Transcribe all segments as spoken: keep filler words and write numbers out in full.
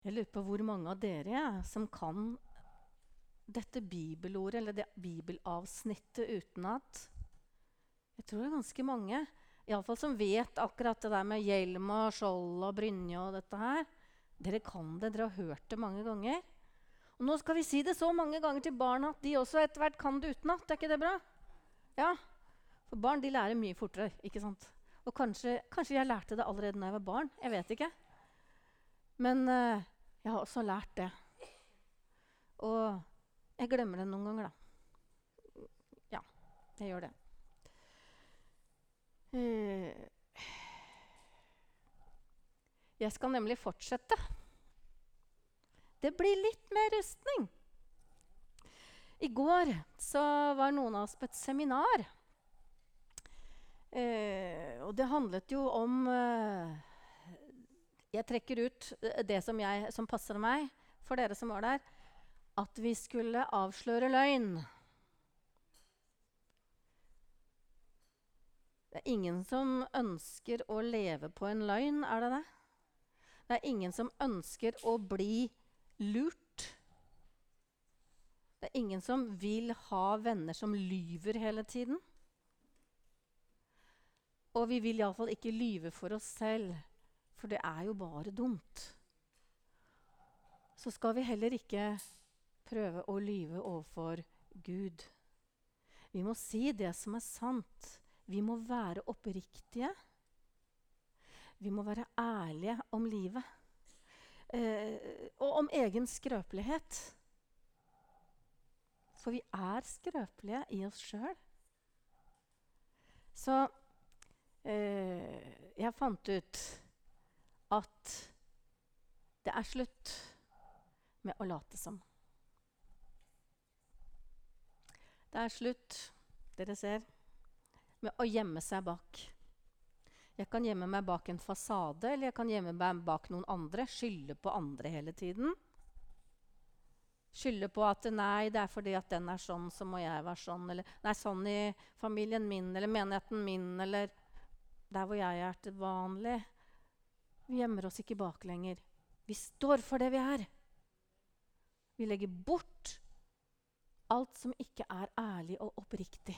Jeg lurer på hvor mange av dere ja, som kan dette bibelordet, eller det bibelavsnittet utenat. Jeg tror det er ganske mange. I alle fall som vet akkurat det der med hjelm og skjold og brynje og dette her. Dere kan det, dere har hørt det mange ganger. Og nå skal vi si det så mange ganger til barna at de også etter hvert kan det utenat. Er ikke det bra? Ja, for barn de lærer mye fortere, ikke sant? Og kanskje, kanskje jeg lærte det allerede når jeg var barn, jeg vet ikke. Men uh, jeg har også lært det. Og jeg glemmer det noen ganger da. Ja, jeg gjør det. Uh, jeg skal nemlig fortsette. Det blir litt mer rustning. I går så var noen av oss på et seminar. Uh, og det handlet jo om... Uh, Jeg trekker ut det som, jeg, som passer meg, for dere som var der, at vi skulle avsløre løgn. Det er ingen som ønsker å leve på en løgn, er det det? Det er ingen som ønsker å bli lurt. Det er ingen som vil ha venner som lyver hele tiden. Og vi vil i alle fall ikke lyve for oss selv. For det er jo bare dumt. Så skal vi heller ikke prøve å lyve overfor Gud. Vi må si det som er sant. Vi må være oppriktige. Vi må være ærlige om livet. Eh, og om egen skrøpelighet. For vi er skrøpelige i oss selv. Så eh, jeg fant ut at det er slutt med å late som. Det er slutt, dere ser, med å gjemme seg bak. Jeg kan gjemme meg bak en fasade, eller jeg kan gjemme meg bak noen andre, skylde på andre hele tiden. Skylde på at nei, det er fordi at den er sånn, så må jeg være sånn, eller nei, sånn i familien min, eller menigheten min, eller der hvor jeg er til vanlig. Vi gjemmer oss ikke bak lenger. Vi står for det vi er. Vi legger bort alt som ikke er ærlig og oppriktig.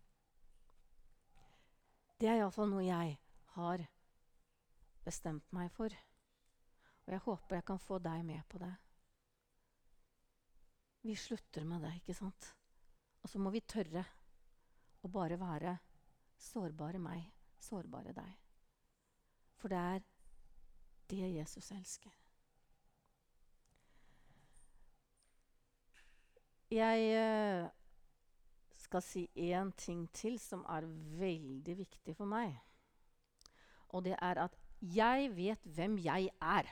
Det er i alle fall noe jeg har bestemt meg for. Og jeg håper jeg kan få deg med på det. Vi slutter med det, ikke sant? Og så må vi tørre å bare være sårbare meg, sårbare deg. For det er det Jesus elsker. Jeg uh, skal si en ting til som er veldig viktig for meg. Og det er at jeg vet hvem jeg er.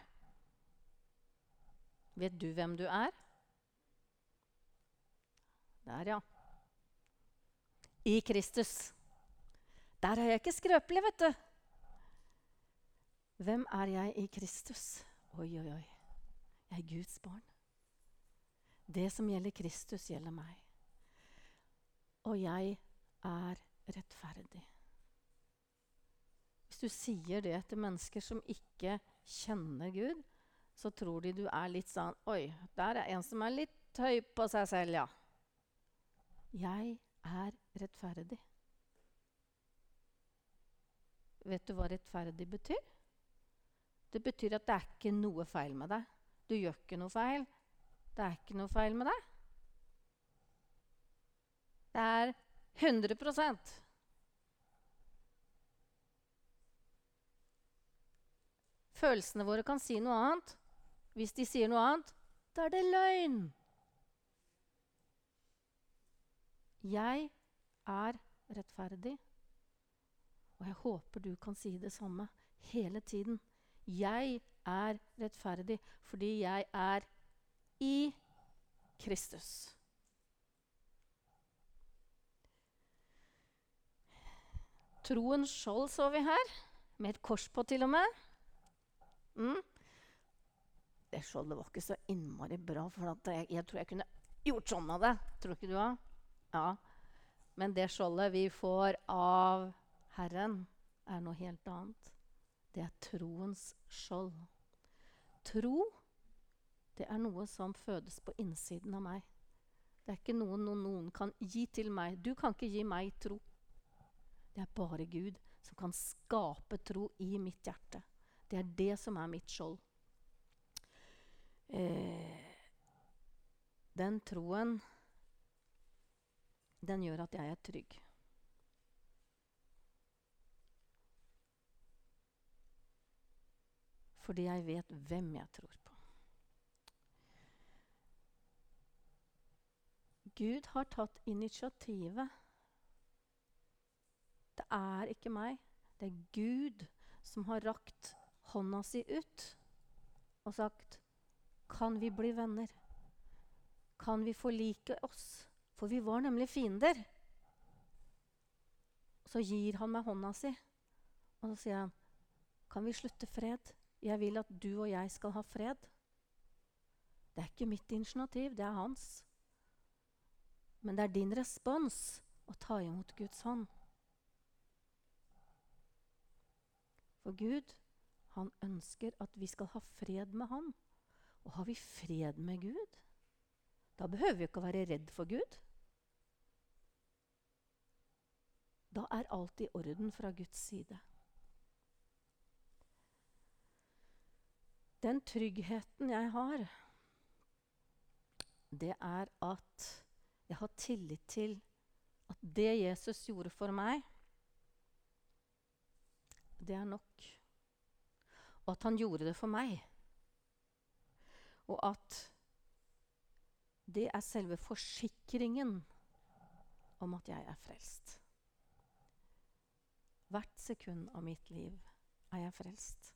Vet du hvem du er? Der, ja. I Kristus. Der er jeg ikke skrøpelig, vet du. Hvem er jeg i Kristus? Oi, oi, oi. Jeg er Guds barn. Det som gjelder Kristus, gjelder meg. Og jeg er rettferdig. Hvis du sier det til mennesker som ikke kjenner Gud, så tror de du er litt sånn, oi, der er en som er litt høy på seg selv, ja. Jeg er rettferdig. Vet du hva rettferdig betyr? Det betyr at det er ikke noe feil med deg. Du gjør ikke noe feil. Det er ikke noe feil med deg. Det er hundre prosent. Følelsene våre kan si noe annet. Hvis de sier noe annet, da er det løgn. Jeg er rettferdig. Og jeg håper du kan si det samme hele tiden. Jeg er rettferdig fordi jeg er i Kristus. Troens skjold så vi her, med et kors på til og med. Mm. Det skjoldet var ikke så innmari bra, for at jeg, jeg tror jeg kunne gjort sånn av det. Tror ikke du da? Ja. Men det skjoldet vi får av Herren er noe helt annet. Det er troens skjold. Tro det er noe som fødes på innsiden av meg. Det er ikke noe noen, noen kan gi til meg. Du kan ikke gi meg tro. Det er bare Gud som kan skape tro i mitt hjerte. Det er det som er mitt skjold. Eh, den troen, den gjør at jeg er trygg. Fordi jeg vet hvem jeg tror på. Gud har tatt initiativet. Det er ikke meg. Det er Gud som har rakt hånda si ut og sagt, kan vi bli venner? Kan vi forlike oss? For vi var nemlig fiender. Så gir han meg hånda si, og så sier han, kan vi slutte fred? Jeg vil at du og jeg skal ha fred. Det er ikke mitt initiativ, det er hans. Men det er din respons å ta imot Guds hånd. For Gud, han ønsker at vi skal ha fred med han. Og har vi fred med Gud, da behøver vi ikke å være redd for Gud. Da er alt i orden fra Guds side. Den tryggheten jeg har, det er at jeg har tillit til at det Jesus gjorde for meg, det er nok. Og at han gjorde det for meg. Og at det er selve forsikringen om at jeg er frelst. Hvert sekund av mitt liv er jeg frelst.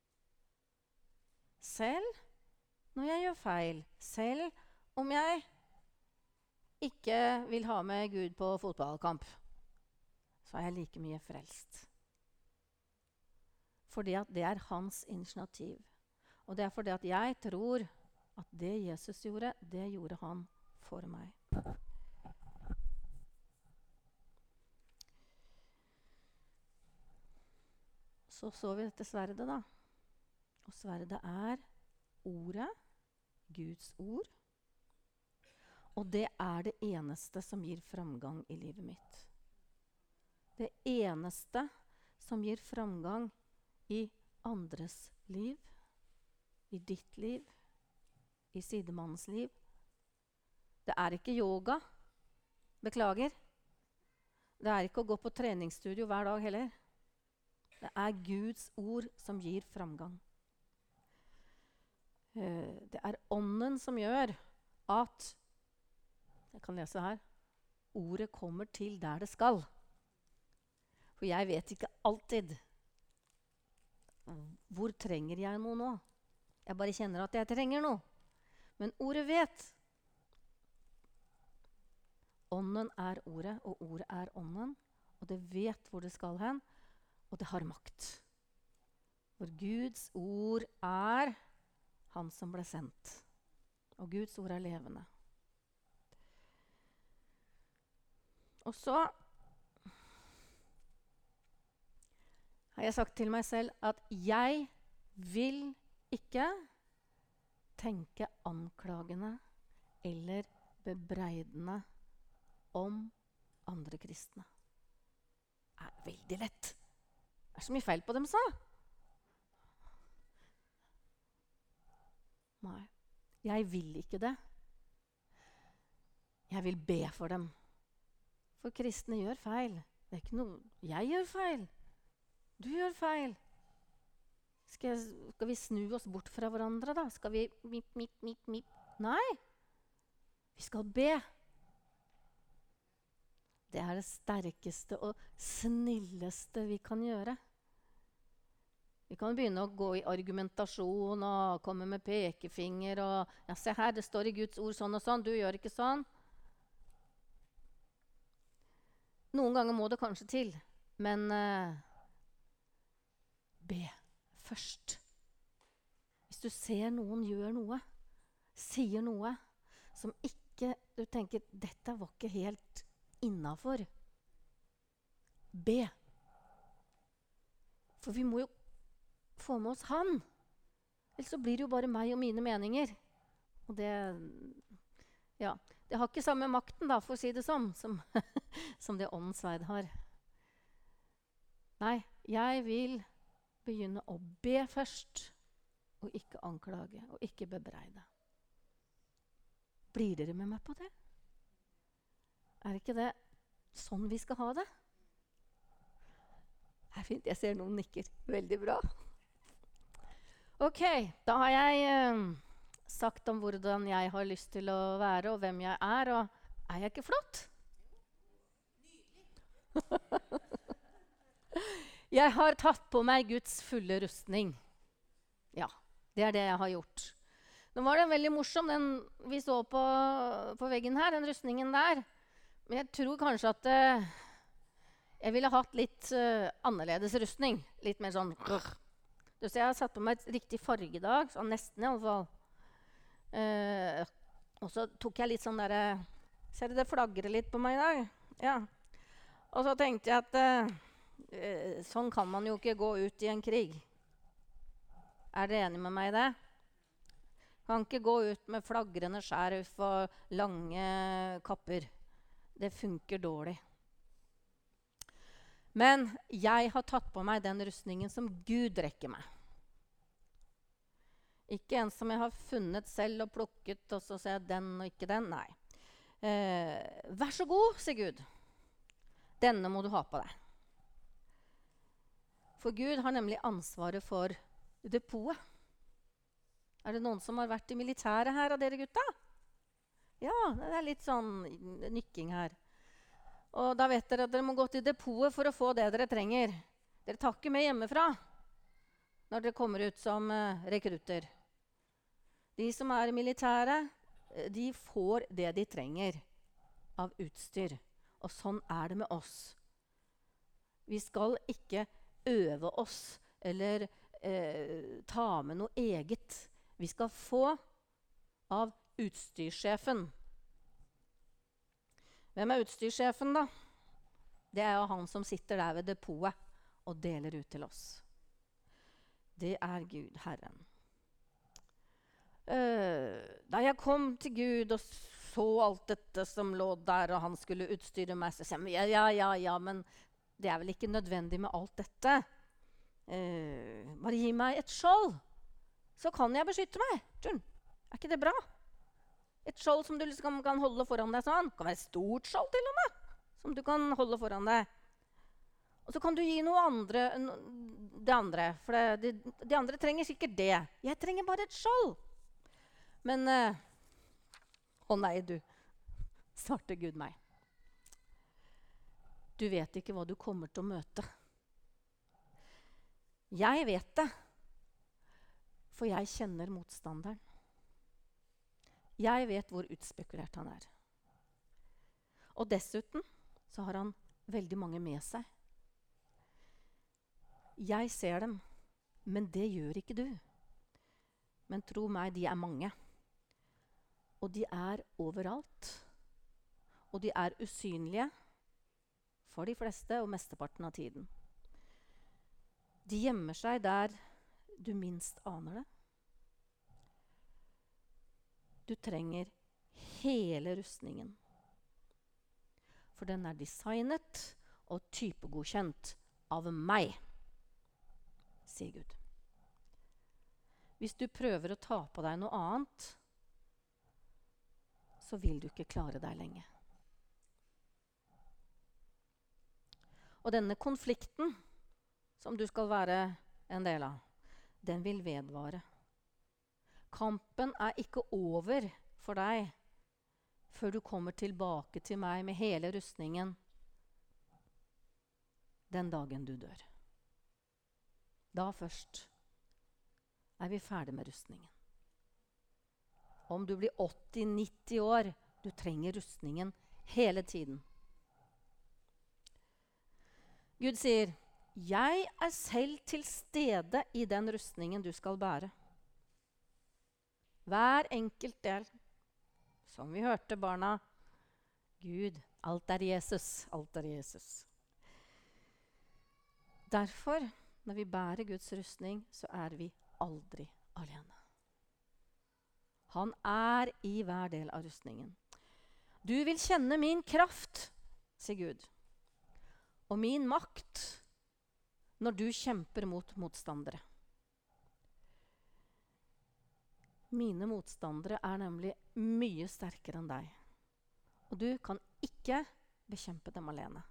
Selv når jeg gjør feil, selv om jeg ikke vil ha med Gud på fotballkamp, så er jeg like mye frelst. Fordi at det er hans initiativ. Og det er fordi at jeg tror at det Jesus gjorde, det gjorde han for meg. Så så vi dette sverdet da. Og sverdet er ordet, Guds ord. Og det er det eneste som gir framgang i livet mitt. Det eneste som gir framgang i andres liv, i ditt liv, i sidemannens liv. Det er ikke yoga. Beklager. Det er ikke å gå på treningsstudio hver dag heller. Det er Guds ord som gir framgang. Uh, det er ånden som gjør at, jeg kan lese her, ordet kommer til der det skal. For jeg vet ikke alltid hvor trenger jeg noe nå. Jeg bare kjenner at jeg trenger noe. Men ordet vet. Ånden er ordet, og ordet er ånden. Og det vet hvor det skal hen, og det har makt. For Guds ord er han som ble sendt. Og Guds ord er levende. Og så har jeg sagt til meg selv at jeg vil ikke tenke anklagende eller bebreidende om andre kristne. Det er veldig lett. Det er så mye feil på dem, sa. Nei, jeg vil ikke det. Jeg vil be for dem. For kristne gjør feil. Det er ikke noe, jeg gjør feil. Du gjør feil. Skal, jeg, skal vi snu oss bort fra hverandre da? Skal vi mip, mip, mip, mip? Nei. Vi skal be. Det er det sterkeste og snilleste vi kan gjøre. Vi kan begynne å gå i argumentasjon og komme med pekefinger og ja, se her, det står i Guds ord sånn og sånn, du gjør ikke sånn. Noen ganger må det kanskje til, men uh, be først. Hvis du ser noen gjør noe, sier noe som ikke, du tenker, dette var ikke helt innenfor. Be. For vi må jo få med oss han. Ellers så blir det jo bare meg og mine meninger. Og det Ja, det har ikke samme makten, da, for å si det sånn, som, som det åndens sverd har. Nei, jeg vil begynne å be først, og ikke anklage, og ikke bebreide. Blir dere med meg på det? Er ikke det sånn vi skal ha det? Det er fint, jeg ser noen nikker. Veldig bra. Ok, da har jeg eh, sagt om hvordan jeg har lyst til å være, og hvem jeg er, og er jeg ikke flott? Jeg har tatt på meg Guds fulle rustning. Ja, det er det jeg har gjort. Nå var den veldig morsom, den vi så på, på veggen her, den rustningen der. Men jeg tror kanskje at uh, jeg ville hatt litt uh, annerledes rustning. Litt mer sånn rrr. Du ser, jeg har satt på meg et riktig fargedag, sånn nesten i alle fall. Uh, og så tok jeg litt sånn der, uh, ser du det flagrer litt på meg i dag? Ja. Og så tenkte jeg at uh, uh, sånn kan man jo ikke gå ut i en krig. Er dere enige med meg i det? Kan ikke gå ut med flagrende skjerf og lange kapper. Det funker dårlig. Men jeg har tatt på meg den rustningen som Gud rekker meg. Ikke en som jeg har funnet selv og plukket, og så ser jeg den og ikke den. Nei. Eh, vær så god, sier Gud. Denne må du ha på deg. For Gud har nemlig ansvaret for depotet. Er det noen som har vært i militæret her av dere gutta? Ja, det er litt sånn nikking her. Og da vet dere at dere må gå til depotet for å få det dere trenger. Dere tar ikke med hjemmefra når dere kommer ut som uh, rekrutter. De som er i militæret, de får det de trenger av utstyr. Og sånn er det med oss. Vi skal ikke øve oss eller uh, ta med noe eget. Vi skal få av utstyrssjefen. Hvem er utstyrssjefen, da? Det er jo han som sitter der ved depotet og deler ut til oss. Det er Gud, Herren. Uh, da jeg kom til Gud og så alt dette som lå der, og han skulle utstyre meg, så sa jeg ja, ja, ja, ja, men det er vel ikke nødvendig med alt dette. Uh, bare gi meg et skjold, så kan jeg beskytte meg. Er ikke det bra? Et skjold som du liksom kan holde foran deg sånn. Det kan være et stort skjold til og med, som du kan holde foran deg. Og så kan du gi noe andre, no, det andre, for det, de, de andre trenger sikkert det. Jeg trenger bare et skjold. Men, uh, å nei du, svarte Gud meg. Du vet ikke hva du kommer til å møte. Jeg vet det. For jeg kjenner motstanderen. Jeg vet hvor utspekulert han er. Og dessuten så har han veldig mange med seg. Jeg ser dem, men det gjør ikke du. Men tro meg, de er mange. Og de er overalt. Og de er usynlige for de fleste og mesteparten av tiden. De gjemmer seg der du minst aner det. Du trenger hele rustningen. For den er designet og typegodkjent av meg, sier Gud. Hvis du prøver å ta på deg noe annet, så vil du ikke klare deg lenge. Og denne konflikten som du skal være en del av, den vil vedvare. Kampen er ikke over for deg før du kommer tilbake til meg med hele rustningen den dagen du dør. Da først er vi ferdig med rustningen. Om du blir åtti nitti år, du trenger rustningen hele tiden. Gud sier, jeg er selv til stede i den rustningen du skal bære. Hver enkelt del, som vi hørte barna, Gud, alt er Jesus, alt er Jesus. Derfor, når vi bærer Guds rustning, så er vi aldri alene. Han er i hver del av rustningen. Du vil kjenne min kraft, sier Gud, og min makt når du kjemper mot motstandere. Mine motstandere er nemlig mye sterkere enn deg, og du kan ikke bekjempe dem alene.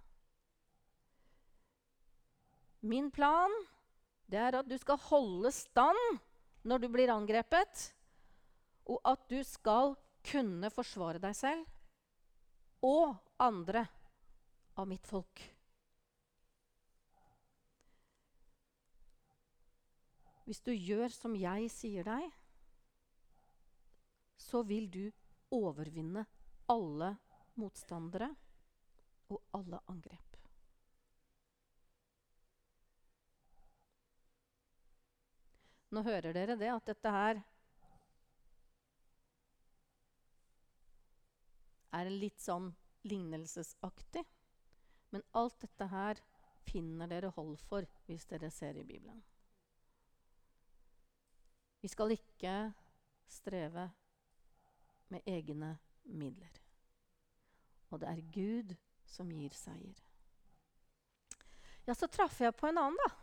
Min plan, det er at du skal holde stand når du blir angrepet, og at du skal kunne forsvare deg selv og andre av mitt folk. Hvis du gjør som jeg sier deg, så vil du overvinne alle motstandere og alle angrep. Nå hører dere det, at dette her er litt sånn lignelsesaktig, men alt dette her finner dere hold for hvis dere ser i Bibelen. Vi skal ikke streve med egne midler. Og det er Gud som gir seier. Ja, så traff jeg på en annen da.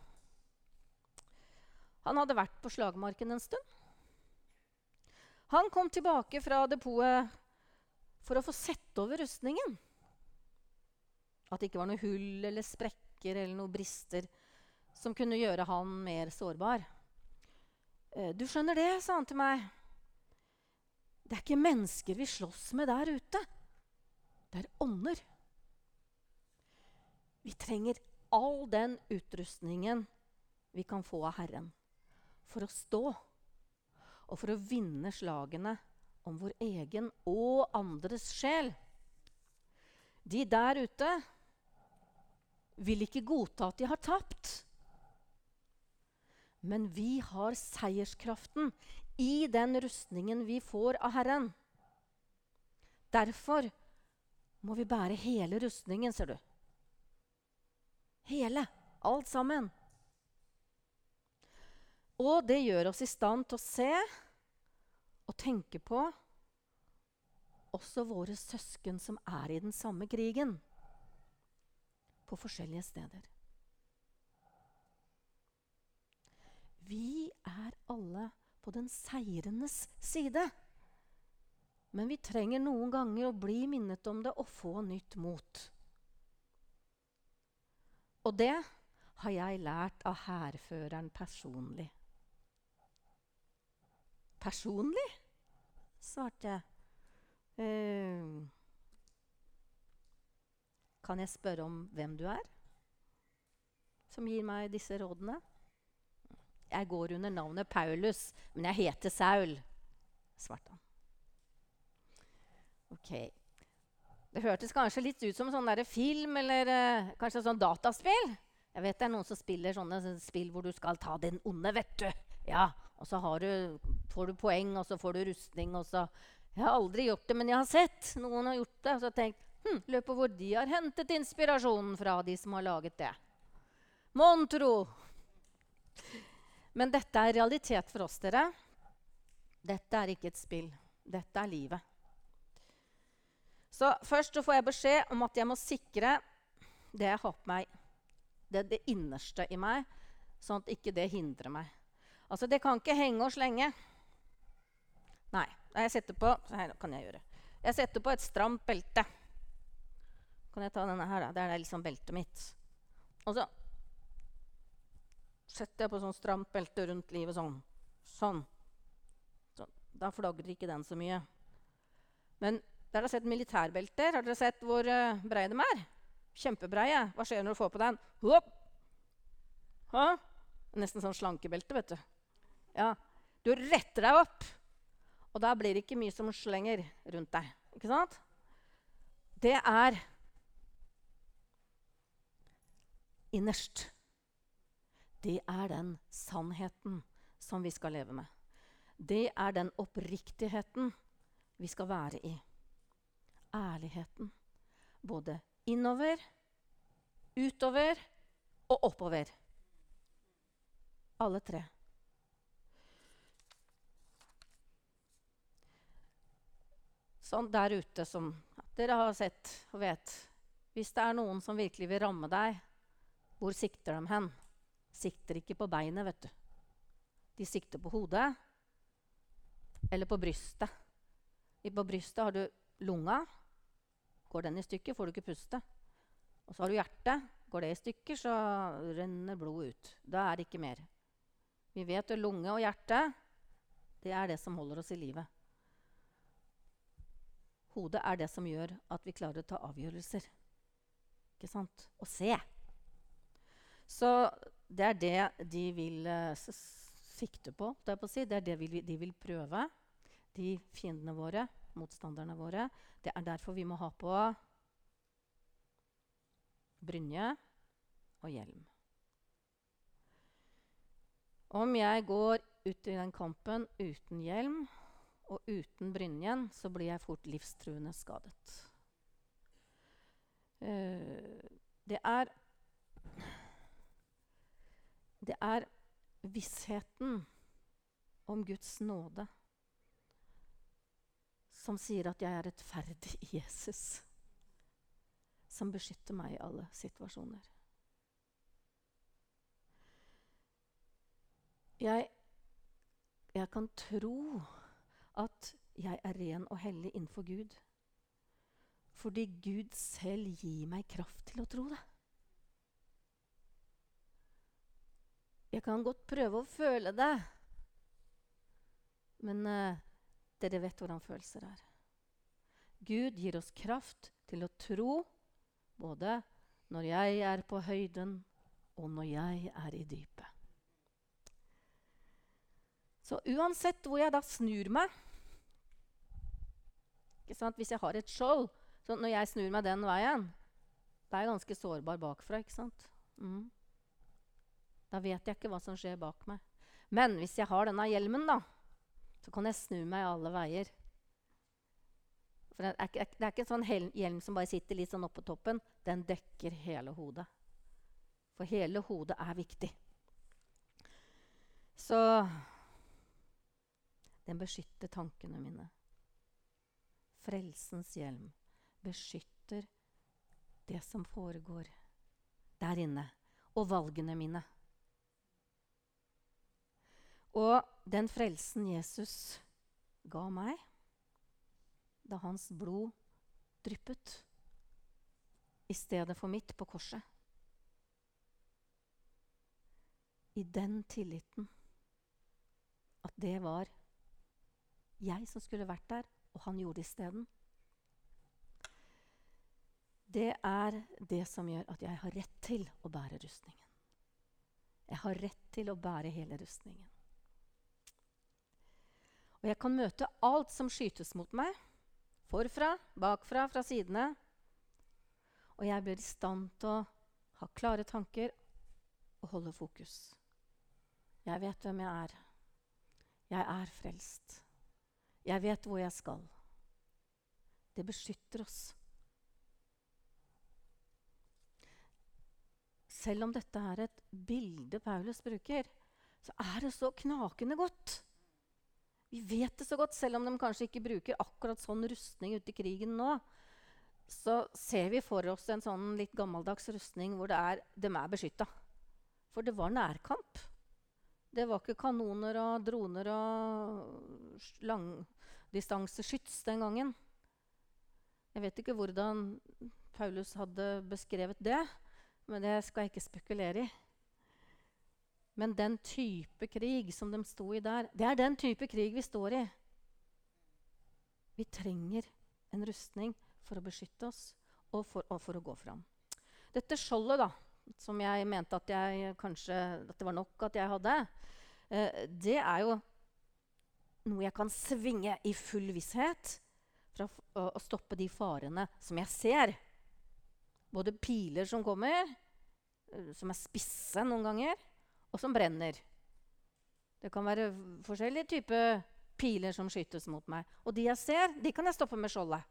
Han hadde vært på slagmarken en stund. Han kom tilbake fra depotet for å få sett over rustningen. At det ikke var noe hull eller sprekker eller noe brister som kunne gjøre han mer sårbar. Eh, du skjønner det, sa han til meg. Det er ikke mennesker vi slåss med der ute. Det er ånder. Vi trenger all den utrustningen vi kan få av Herren for å stå og for å vinne slagene om vår egen og andres sjel. De der ute vil ikke godta at de har tapt. Men vi har seierskraften i den rustningen vi får av Herren. Derfor må vi bære hele rustningen, ser du. Hele, alt sammen. Og det gjør oss i stand til å se og tenke på også våre søsken som er i den samme krigen på forskjellige steder. Vi er alle på den seirendes side. Men vi trenger noen ganger å bli minnet om det og få nytt mot. Og det har jeg lært av hærføreren personlig. Personlig? Svarte jeg. Eh, kan jeg spørre om hvem du er? Som gir meg disse rådene? Jeg går under navnet Paulus, men jeg heter Saul, svarte han. Ok. Det hørtes kanskje litt ut som en sånn der film, eller uh, kanskje sånn dataspill. Jeg vet det er noen som spiller sånne spill hvor du skal ta den onde, vet du. Ja, og så har du, får du poeng, og så får du rustning, og så... Jeg har aldri gjort det, men jeg har sett noen har gjort det, og så har jeg tenkt, hm, løp på hvor de har hentet inspirasjonen fra de som har laget det. Mon tro! Men dette er realitet for oss, dere. Dette er ikke et spill. Dette er livet. Så først så får jeg beskjed om at jeg må sikre det jeg har på meg. Det er det innerste i meg, sånn at ikke det hindrer meg. Altså, det kan ikke henge og slenge. Nei, jeg setter på, så her kan jeg gjøre. Jeg setter på et stramt belte. Kan jeg ta denne her da? Det er liksom beltet mitt. Og så setter jeg på sånn stramt belte rundt livet sånn. Sånn. Så, da flagrer ikke den så mye. Men der har dere sett militærbelter. Har dere sett hvor uh, breie de er? Kjempebreie. Hva skjer når du får på den? Hopp! Ha? Nesten sånn slankebelte, vet du. Ja. Du retter deg opp. Og da blir det ikke mye som slenger rundt deg. Ikke sant? Det er innerst. Det er den sannheten som vi skal leve med. Det er den oppriktigheten vi skal være i. Ærligheten. Både innover, utover og oppover. Alle tre. sånn der ute som dere har sett og vet. Hvis det er noen som virkelig vil ramme deg, hvor sikter de hen? Sikter ikke på beinet, vet du. De sikter på hodet eller på brystet. I på brystet har du lunga. Går den i stykker, får du ikke puste. Og så har du hjertet. Går det i stykker, så renner blodet ut. Da er det ikke mer. Vi vet at lunge og hjerte, det er det som holder oss i livet. Hodet er det som gjør at vi klarer å ta avgjørelser. Ikke sant? Og se. Så det er det de vil uh, sikte på, det er, på å si. Det er det vi, de vil prøve. De fiendene våre, motstanderne våre. Det er derfor vi må ha på brynje og hjelm. Om jeg går ut i den kampen uten hjelm og uten brynjen, så blir jeg fort livstruende skadet. Uh, det er Det er vissheten om Guds nåde som sier at jeg er rettferdig i Jesus, som beskytter meg i alle situasjoner. Jeg, jeg kan tro at jeg er ren og hellig innenfor Gud, fordi Gud selv gir meg kraft til å tro det. Jeg kan godt prøve å føle det, men uh, dere vet hvordan følelser er. Gud gir oss kraft til å tro, både når jeg er på høyden og når jeg er i dypet. Så uansett hvor jeg da snur meg, ikke sant? Hvis jeg har et skjold, så når jeg snur meg den veien, da er jeg ganske sårbar bakfra, ikke sant? Mm. Da vet jeg ikke hva som skjer bak meg. Men hvis jeg har denne hjelmen, da, så kan jeg snu meg alle veier. For det er ikke, det er ikke en sånn hjelm som bare sitter litt sånn oppe på toppen. Den dekker hele hodet. For hele hodet er viktig. Så den beskytter tankene mine. Frelsens hjelm beskytter det som foregår der inne. Og valgene mine. Og den frelsen Jesus ga meg, da hans blod dryppet i stedet for mitt på korset. I den tilliten at det var jeg som skulle vært der, og han gjorde det i stedet. Det er det som gjør at jeg har rett til å bære rustningen. Jeg har rett til å bære hele rustningen. Og jeg kan møte alt som skytes mot meg, forfra, bakfra, fra sidene. Og jeg blir i stand til å ha klare tanker og holde fokus. Jeg vet hvem jeg er. Jeg er frelst. Jeg vet hvor jeg skal. Det beskytter oss. Selv om dette er et bilde Paulus bruker, så er det så knakende godt. Vi vet det så godt, selv om de kanskje ikke bruker akkurat sånn rustning ute i krigen nå. Så ser vi for oss en sånn litt gammeldags rustning hvor det er, de er beskyttet. For det var nærkamp. Det var ikke kanoner og droner og langdistanseskyts den gangen. Jeg vet ikke hvordan Paulus hadde beskrevet det, men det skal jeg ikke spekulere i. Men den type krig som de sto i der, det er den type krig vi står i. Vi trenger en rustning for å beskytte oss og for, og for å gå fram. Dette skjoldet da, som jeg mente at, jeg, kanskje, at det var nok at jeg hadde, eh, det er jo noe jeg kan svinge i full visshet for å, å, å stoppe de farene som jeg ser. Både piler som kommer, uh, som er spisse noen ganger, og som brenner. Det kan være forskjellige typer piler som skytes mot meg. Og de jeg ser, de kan jeg stoppe med skjoldet.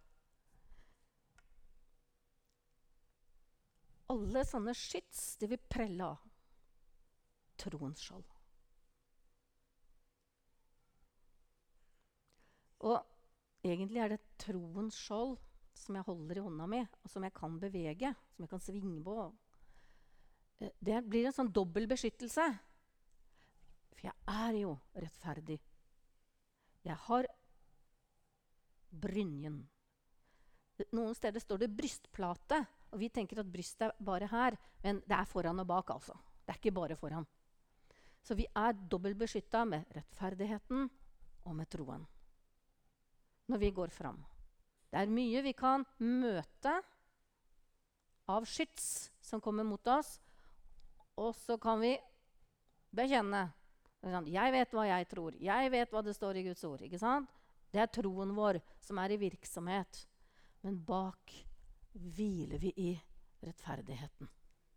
Alle sånne skyts, de vil prelle av troens skjold. Og egentlig er det troens skjold som jeg holder i hånda mi, og som jeg kan bevege, som jeg kan svinge på. Eh, Det blir en sånn dobbel beskyttelse. For jeg er jo rettferdig. Jeg har brynjen. Noen steder står det brystplate, og vi tenker at brystet er bare her, men det er foran og bak altså. Det er ikke bare foran. Så vi er dobbelt beskyttet med rettferdigheten og med troen. Når vi går fram. Det er mye vi kan møte av skyts som kommer mot oss, og så kan vi bekjenne. Jeg vet hva jeg tror. Jeg vet hva det står i Guds ord. Ikke sant? Det er troen vår som er i virksomhet. Men bak hviler vi i rettferdigheten.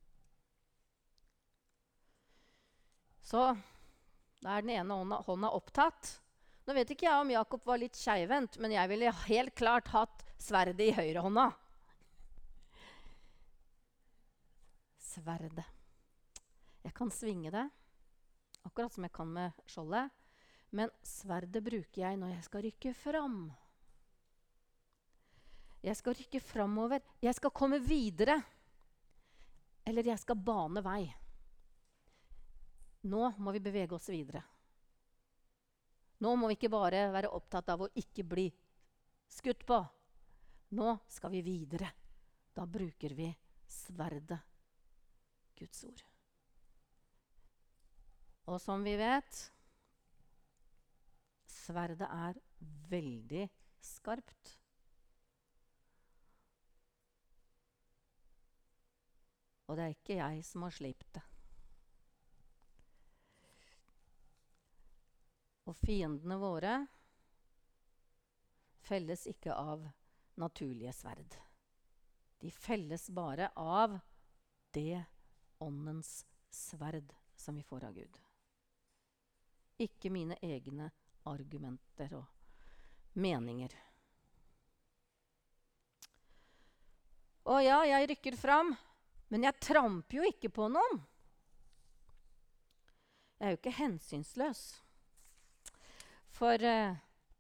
Så da er den ene hånda, hånda opptatt. Nå vet ikke jeg om Jakob var litt skeivhendt, men jeg ville helt klart hatt sverdet i høyre hånda. Sverdet. Jeg kan svinge det, akkurat som jeg kan med skjoldet. Men sverdet bruker jeg når jeg skal rykke fram. Jeg skal rykke framover. Jeg skal komme videre. Eller jeg skal bane vei. Nå må vi bevege oss videre. Nå må vi ikke bare være opptatt av å ikke bli skutt på. Nå skal vi videre. Da bruker vi sverdet, Guds ord. Og som vi vet, sverdet er veldig skarpt. Og det er ikke jeg som har slipt det. Og fiendene våre felles ikke av naturlige sverd. De felles bare av det åndens sverd som vi får av Gud. Ikke mine egne argumenter og meninger. Å ja, jeg rykker fram, men jeg tramper jo ikke på noen. Jeg er jo ikke hensynsløs. For uh,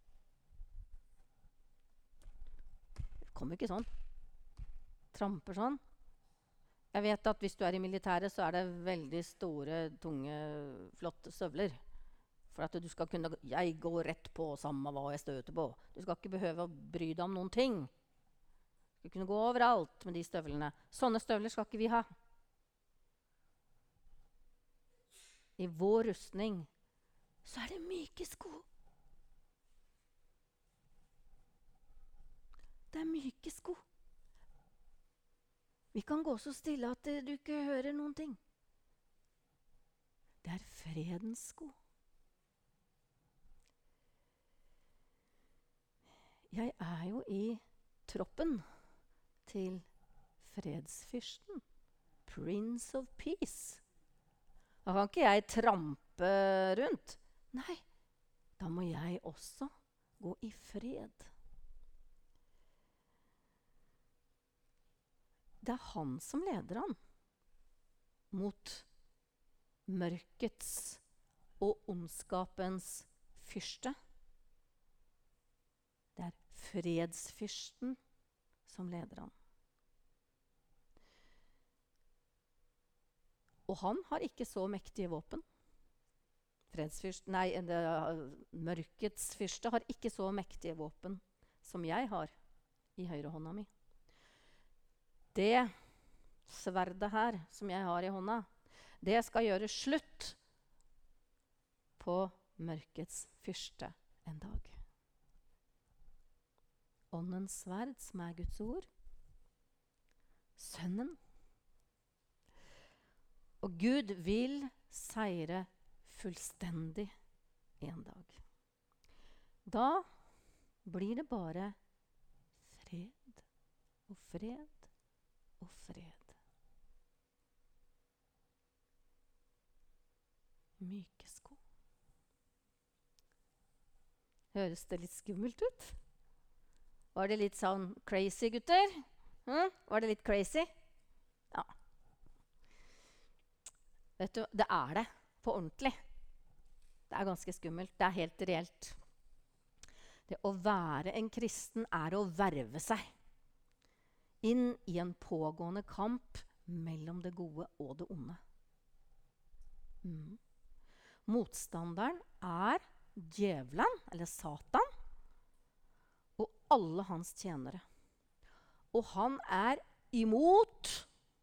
det kommer ikke sånn. Tramper sånn. Jeg vet at hvis du er i militæret, så er det veldig store, tunge, flotte støvler. For at du skal kunne Jeg går rett på samme hva jeg støter på. Du skal ikke behøve å bry deg om noen ting. Du skal kunne gå overalt med de støvlene. Sånne støvler skal ikke vi ha. I vår rustning så er det myke sko. Det er myke sko. Vi kan gå så stille at du ikke hører noen ting. Det er fredens sko. Jeg er jo i troppen til fredsfyrsten. Prince of Peace. Da kan ikke jeg trampe rundt. Nei, da må jeg også gå i fred. Det er han som leder han mot mørkets og ondskapens fyrste. Det er fredsfyrsten som leder han. Og han har ikke så mektige våpen. Fredsfyrsten, nei, det, mørkets fyrste har ikke så mektige våpen som jeg har i høyre hånda mi. Det sverdet her som jeg har i hånda, det skal gjøre slutt på mørkets fyrste en dag. Åndens sverd, som er Guds ord. Sønnen. Og Gud vil seire fullstendig en dag. Da blir det bare fred og fred og fred. Myke sko. Høres det litt skummelt ut? Var det litt sånn crazy, gutter? Hm? Var det litt crazy? Ja. Vet du, det er det. På ordentlig. Det er ganske skummelt. Det er helt reelt. Det å være en kristen er å verve seg inn i en pågående kamp mellom det gode og det onde. Mm. Motstanderen er djevelen, eller Satan, og alle hans tjenere. Og han er imot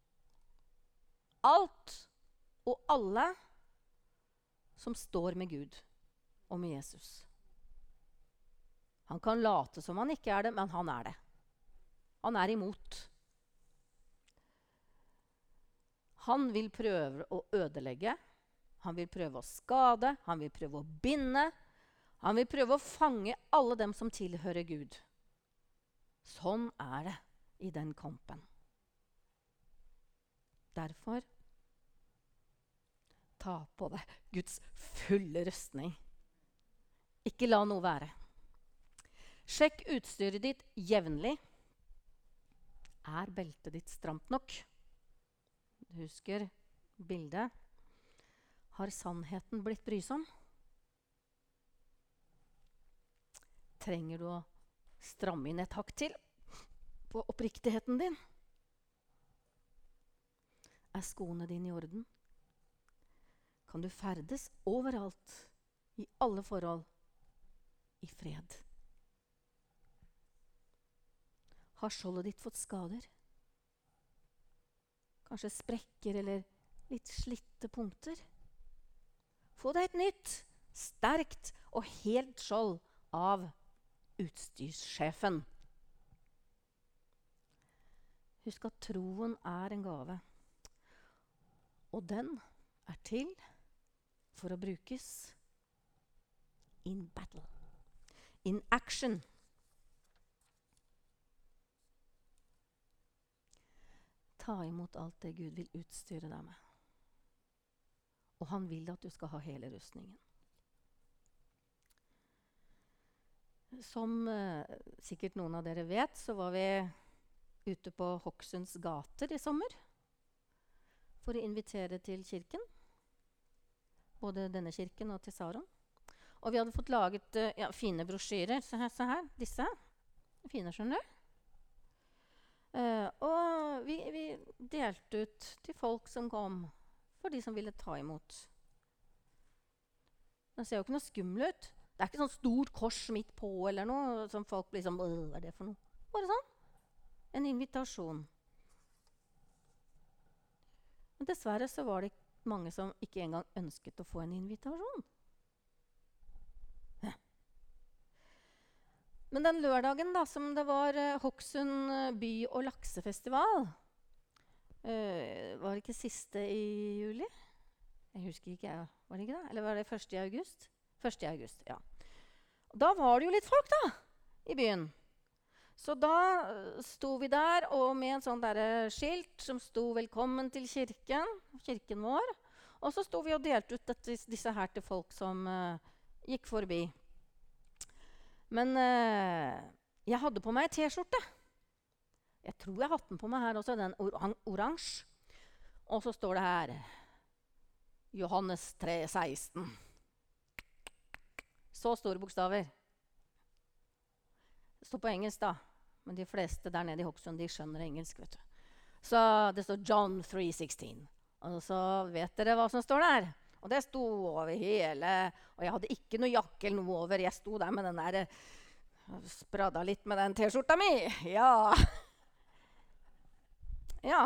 alt og alle som står med Gud og med Jesus. Han kan late som han ikke er det, men han er det. Han er imot. Han vil prøve å ødelegge. Han vil prøve å skade. Han vil prøve å binde. Han vil prøve å fange alle dem som tilhører Gud. Sånn er det i den kampen. Derfor ta på deg Guds fulle rustning. Ikke la noe være. Sjekk utstyret ditt jevnlig. Er beltet ditt stramt nok? Du husker bildet. Har sannheten blitt brysom? Trenger du å stramme inn et hakk til på oppriktigheten din? Er skoene dine i orden? Kan du ferdes overalt, i alle forhold, i fred? Har skjoldet ditt fått skader? Kanskje sprekker eller litt slitte punkter? Få deg et nytt, sterkt og helt skjold av utstyrssjefen. Husk at troen er en gave, og den er til for å brukes in battle, in action. Ta imot alt det Gud vil utstyre deg med. Og han vil at du skal ha hele rustningen. Som eh, sikkert noen av dere vet, så var vi ute på Hoksunds gater i sommer for å invitere til kirken. Både denne kirken og til Saron. Og vi hadde fått laget eh, ja, fine brosjyrer. Se her, se her. Disse. Fine, skjønner du? Uh, og vi, vi delte ut til folk som kom, for de som ville ta imot. Det ser jo ikke noe skummel ut. Det er ikke sånn stort kors midt på eller noe, som folk blir sånn, hva er det for noe? Bare sånn. En invitasjon. Men dessverre så var det mange som ikke engang ønsket å få en invitasjon. Ja. Men den lørdagen da, som det var uh, Hokksund uh, by- og laksefestival, uh, var det ikke siste i juli? Jeg husker ikke, jeg. Var det ikke det? Eller var det første i august? første i august, ja. Og da var det jo litt folk da, i byen. Så da uh, sto vi der, og med en sånn der skilt som sto 'Velkommen til kirken', kirken vår. Og så sto vi og delte ut dette, disse her til folk som uh, gikk forbi. Men uh, jeg hadde på meg en T-skjorte. Jeg tror jeg hadde den på meg her også, den or oransje. Og så står det her Johannes tre seksten. Så store bokstaver. Det står på engelsk da, men de fleste der nede i Hokksund, de skjønner engelsk, vet du. Så det står John tre seksten. Og så vet dere hva som står der. Og det sto over hele, og jeg hadde ikke noe jakke eller noe over. Jeg sto der med den der, spradda litt med den T-skjorta mi. Ja. Ja.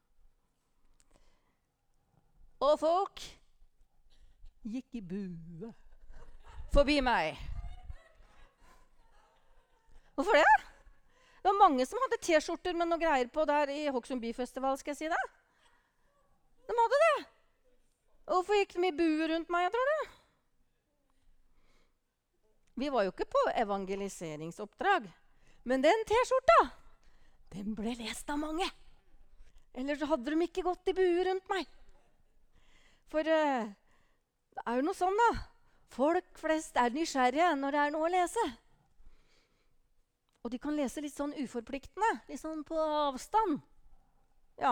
Og folk gikk i bue forbi meg. Hvorfor det? Det var mange som hadde T-skjorter med noe greier på der i Hokksund byfestival, skal jeg si det. De hadde det. Hvorfor gikk de i bue rundt meg, jeg tror det? Vi var jo ikke på evangeliseringsoppdrag. Men den T-skjorta, den ble lest av mange. Ellers hadde de ikke gått i bue rundt meg. For uh, det er jo noe sånn da. Folk flest er nysgjerrige når det er noe å lese. Og de kan lese litt sånn uforpliktende, litt sånn på avstand. Ja.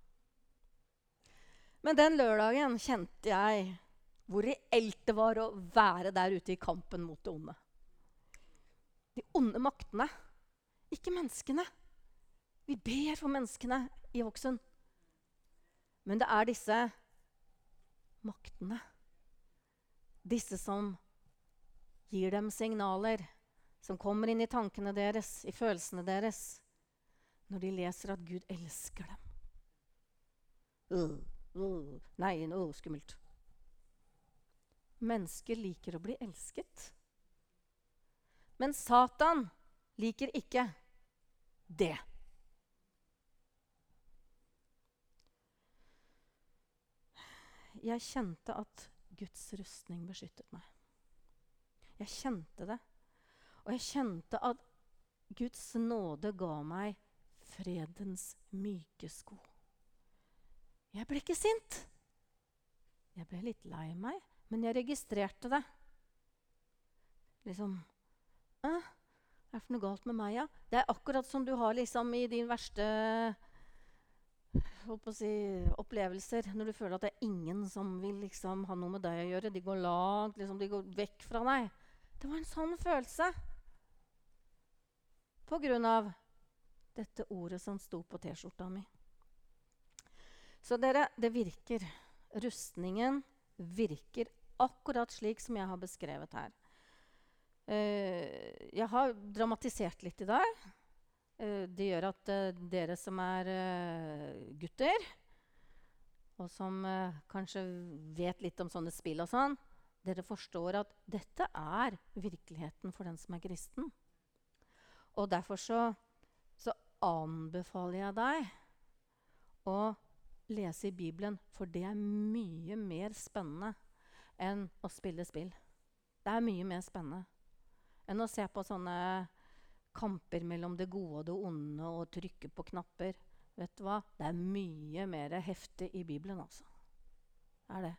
Men den lørdagen kjente jeg hvor reelt det var å være der ute i kampen mot det onde. De onde maktene. Ikke menneskene. Vi ber for menneskene i Hokksund. Men det er disse maktene. Disse som gir dem signaler, som kommer inn i tankene deres, i følelsene deres, når de leser at Gud elsker dem. Uh, uh, nei, noe skummelt. Mennesker liker å bli elsket. Men Satan liker ikke det. Jeg kjente at Guds rustning beskyttet meg. Jeg kjente det. Og jeg kjente at Guds nåde ga meg fredens myke sko. Jeg ble ikke sint. Jeg ble litt lei meg, men jeg registrerte det. Liksom, «Æ, er det noe galt med meg, ja?» Det er akkurat som du har liksom i din verste holdt på å si, opplevelser, når du føler at det er ingen som vil liksom ha noe med deg å gjøre. De går langt, liksom, de går vekk fra deg. Det var en sånn følelse. På grunn av dette ordet som sto på t-skjorta mi. Så dere, det virker. Rustningen virker akkurat slik som jeg har beskrevet her. Uh, jeg har dramatisert litt i dag. Uh, det gjør at uh, dere som er uh, gutter, og som uh, kanskje vet litt om sånne spill og sånn, dere forstår at dette er virkeligheten for den som er kristen. Og derfor så, så anbefaler jeg deg å lese i Bibelen, for det er mye mer spennende enn å spille spill. Det er mye mer spennende enn å se på sånne kamper mellom det gode og det onde og trykke på knapper. Vet du hva? Det er mye mer heftig i Bibelen, altså. Det er det.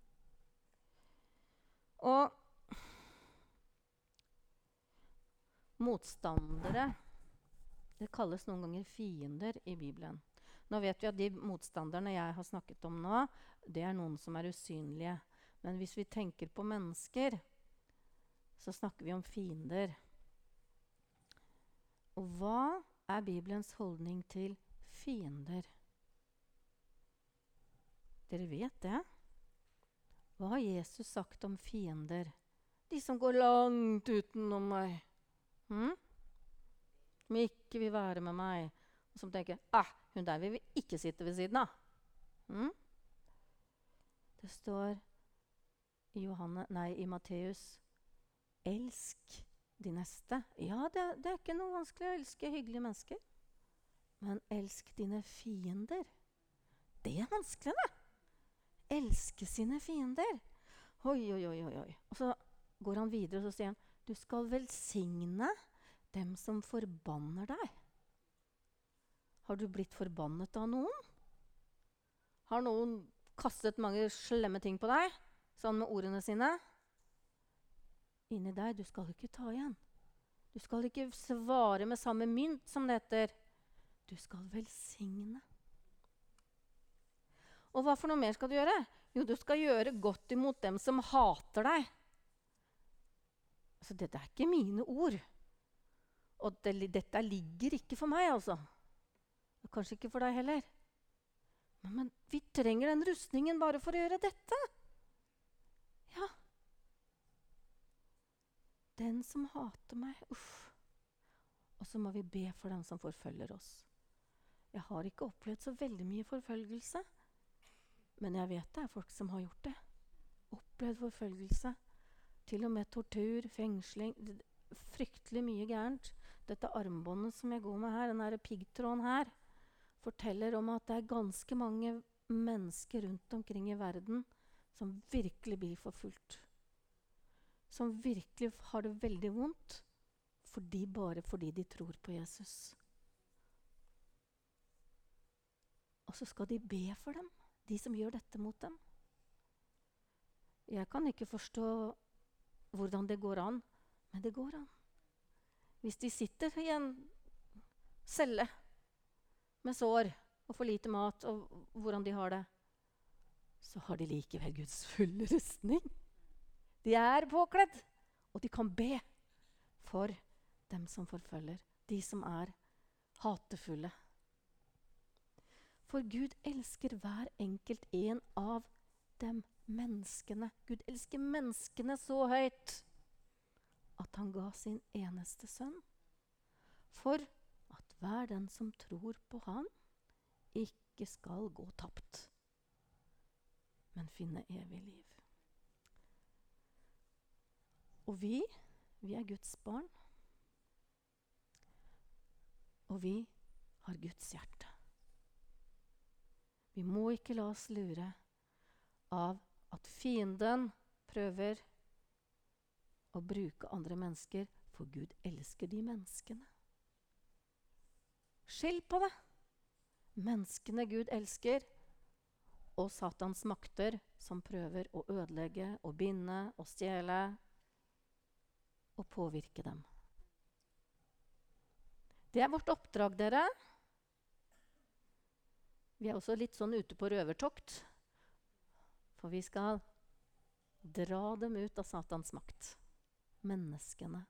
Og motstandere, det kalles noen ganger fiender i Bibelen. Nå vet vi at de motstanderne jeg har snakket om nå, det er noen som er usynlige. Men hvis vi tenker på mennesker, så snakker vi om fiender. Og hva er Bibelens holdning til fiender? Dere vet det? Hva har Jesus sagt om fiender? De som går langt utenom meg. Hm? Som ikke vil være med meg. Og som tenker, ah, hun der vil vi ikke sitte ved siden av. Hm? Det står i, Johanne, nei, i Matteus, elsk de neste. Ja, det, det er ikke noe vanskelig å elske hyggelige mennesker. Men elsk dine fiender. Det er vanskelig, det. Elske sine fiender. Oi, oi, oi, oi. Og så går han videre og så sier han, du skal velsigne dem som forbanner deg. Har du blitt forbannet av noen? Har noen kastet mange slemme ting på deg, sånn med ordene sine? Inni deg, du skal ikke ta igjen. Du skal ikke svare med samme mynt, som det heter. Du skal velsigne. Og hva for noe mer skal du gjøre? Jo, du skal gjøre godt imot dem som hater deg. Altså, dette er ikke mine ord. Og det, dette ligger ikke for meg, altså. Og kanskje ikke for deg heller. Men, men vi trenger den rustningen bare for å gjøre dette. Ja. Den som hater meg, uff. Og så må vi be for den som forfølger oss. Jeg har ikke opplevd så veldig mye forfølgelse. Men jeg vet det er folk som har gjort det. Opplevd forfølgelse. Til og med tortur, fengsling. Fryktelig mye gærent. Dette armbåndet som jeg går med her, den her piggtråden her, forteller om at det er ganske mange mennesker rundt omkring i verden som virkelig blir forfulgt. Som virkelig har det veldig vondt, fordi bare fordi de tror på Jesus. Og så skal de be for dem, de som gjør dette mot dem. Jeg kan ikke forstå hvordan det går an, men det går an. Hvis de sitter i en celle med sår og for lite mat, og hvordan de har det, så har de likevel Guds fulle rustning. De er påkledd, og de kan be for dem som forfølger, de som er hatefulle. For Gud elsker hver enkelt en av dem menneskene. Gud elsker menneskene så høyt at han ga sin eneste sønn, for at hver den som tror på han, ikke skal gå tapt, men finne evig liv. Og vi, vi er Guds barn, og vi har Guds hjerte. Vi må ikke la oss lure av at fienden prøver å bruke andre mennesker, for Gud elsker de menneskene. Skill på det. Menneskene Gud elsker, og Satans makter som prøver å ødelegge, og binde, og stjele, og påvirke dem. Det er vårt oppdrag, dere. Vi er også litt sånn ute på røvertokt, for vi skal dra dem ut av Satans makt. Menneskene.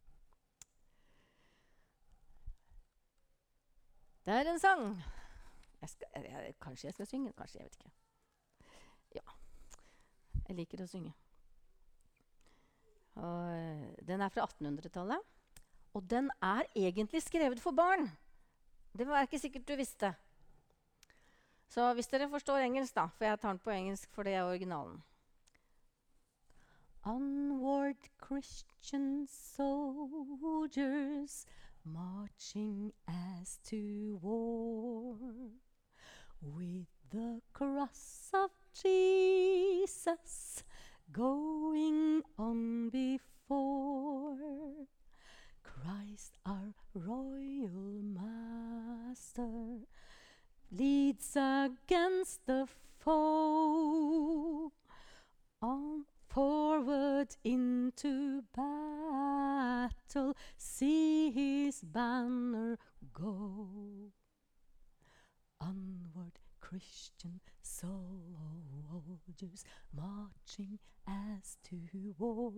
Det er en sang. Jeg skal, jeg, kanskje jeg skal synge, kanskje, jeg vet ikke. Ja, jeg liker å synge. Og, den er fra attenhundretallet, og den er egentlig skrevet for barn. Det var ikke sikkert du visste. Så hvis dere forstår engelsk da, for jeg tar den på engelsk, for det er originalen. Onward, Christian soldiers, marching as to war, with the cross of Jesus going on before. Christ, our royal master, leads against the foe, on forward into battle, see his banner go. Onward, Christian soldiers, marching as to war,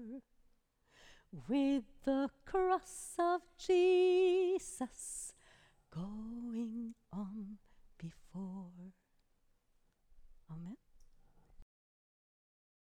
with the cross of Jesus going on before.